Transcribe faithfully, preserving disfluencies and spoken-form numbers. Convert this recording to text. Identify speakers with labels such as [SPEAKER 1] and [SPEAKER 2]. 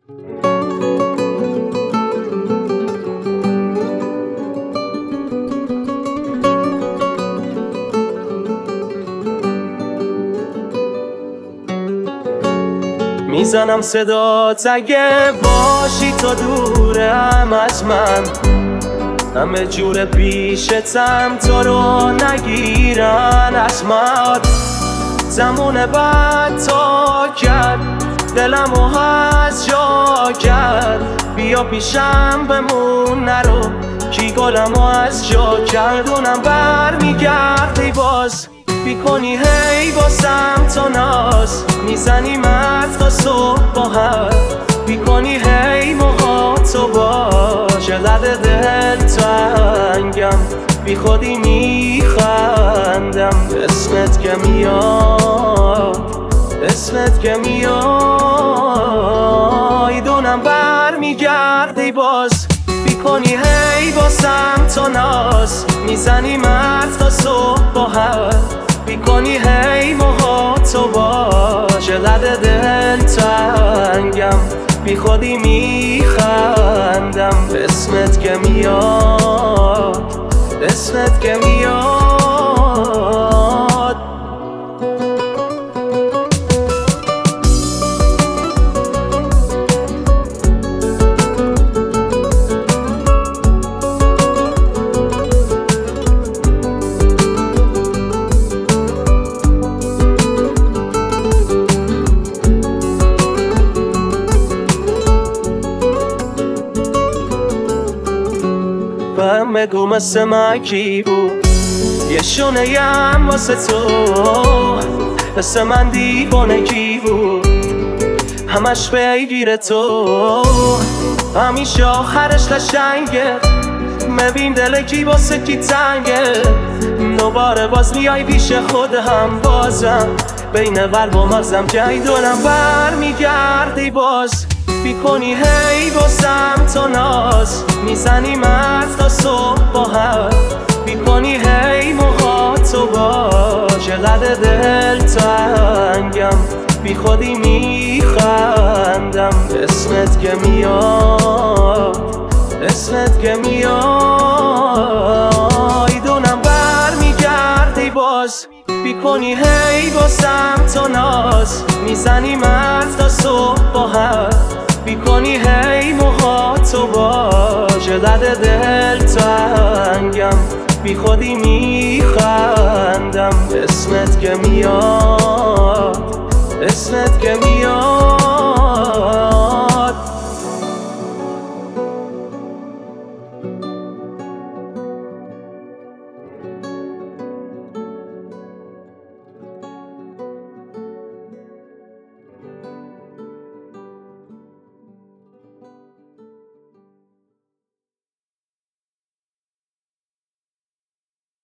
[SPEAKER 1] میزنم صدات اگه باشی تو دورم از من، همه جور پیشتم تو رو نگیرن از من. زمان بعد تا کرد دلمو از جا کرد، بیا پیشم بمون نرو کی گلمو از جا کرد. اونم بر میگردی باز بیکنی هی باسم تو ناز، میزنی مرد تا صبح با هم بیکنی هی موها تو باش. لده دل تنگم بی خودی میخندم، اسمت که میاد اسمت که میاد. دونم بر میگردی باز بیکنی هی باسم تو ناز، میزنی مرد تا صبح با هم بیکنی هی موها تو باش. لده دل تنگم بی خودی میخندم، اسمت که میاد اسمت که میاد. بگو مثل من کی بود یه شونه یم واسه تو، مثل من دیوانه کی بود همش بگیره تو. همیشه آخرش قشنگه، مبین دل کی واسه کی تنگه. دوباره باز میای پیش خودم بازم بین قلب و مغزم جای دلم بر میگردی باز بیکنی هی باسم تو ناز، میزنی مرد تا صبح با هم بیکنی هی موها تو باش. لده دل تنگم بی خودی میخندم، اسمت که میاد اسمت که میاد. دونم بر میگردی باز بیکنی هی باسم تو ناز، میزنی مرد تا صبح با هم بیکنی هی موها تو باش. لده دل تنگم بی خودی میخندم، اسمت که میاد اسمت که میاد.